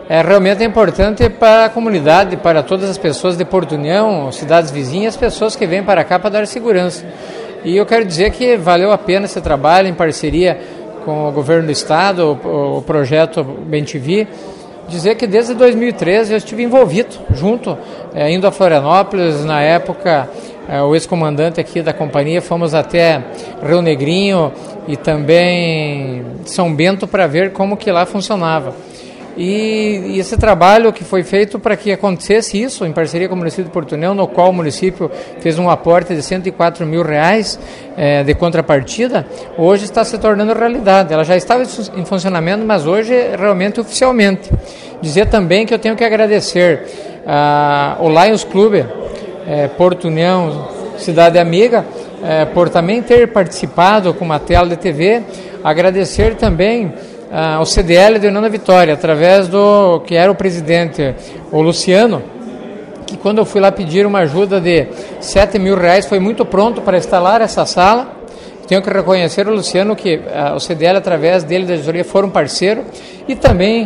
realmente é importante para a comunidade, para todas as pessoas de Porto União, cidades vizinhas, pessoas que vêm para cá para dar segurança. E eu quero dizer que valeu a pena esse trabalho em parceria com o governo do estado, o projeto BenTV. Dizer que desde 2013 eu estive envolvido junto, indo a Florianópolis, na época o ex-comandante aqui da companhia, fomos até Rio Negrinho e também São Bento para ver como que lá funcionava. E esse trabalho que foi feito para que acontecesse isso, em parceria com o município de Porto União, no qual o município fez um aporte de R$104 mil de contrapartida, hoje está se tornando realidade. Ela já estava em funcionamento, mas hoje realmente oficialmente. Dizer também que eu tenho que agradecer o Lions Clube Porto União, Cidade Amiga, por também ter participado com uma tela de TV, agradecer também ao CDL de União da Vitória, através do que era o presidente, o Luciano, que quando eu fui lá pedir uma ajuda de R$7 mil, foi muito pronto para instalar essa sala. Tenho que reconhecer o Luciano, que o CDL, através dele, da diretoria, foram parceiro, e também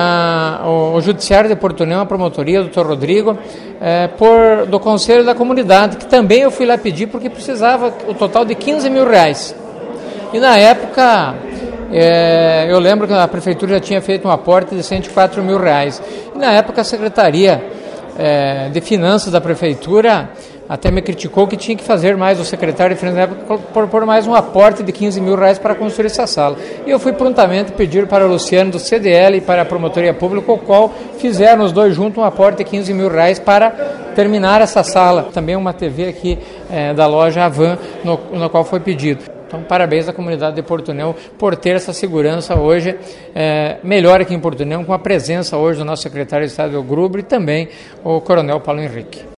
o Judiciário de Porto União, a promotoria, o Dr. Rodrigo, do Conselho da Comunidade, que também eu fui lá pedir, porque precisava o total de R$15 mil. E na época, eu lembro que a Prefeitura já tinha feito um aporte de R$104 mil. E na época a Secretaria de Finanças da Prefeitura até me criticou que tinha que fazer mais, o secretário de Finanças por mais um aporte de R$15 mil para construir essa sala. E eu fui prontamente pedir para o Luciano do CDL e para a Promotoria Pública, o qual fizeram os dois juntos um aporte de R$15 mil para terminar essa sala. Também uma TV aqui da loja Avan, no qual foi pedido. Então, parabéns à comunidade de Porto União por ter essa segurança hoje, melhor aqui em Porto União, com a presença hoje do nosso secretário de Estado, o Gruber, e também o Coronel Paulo Henrique.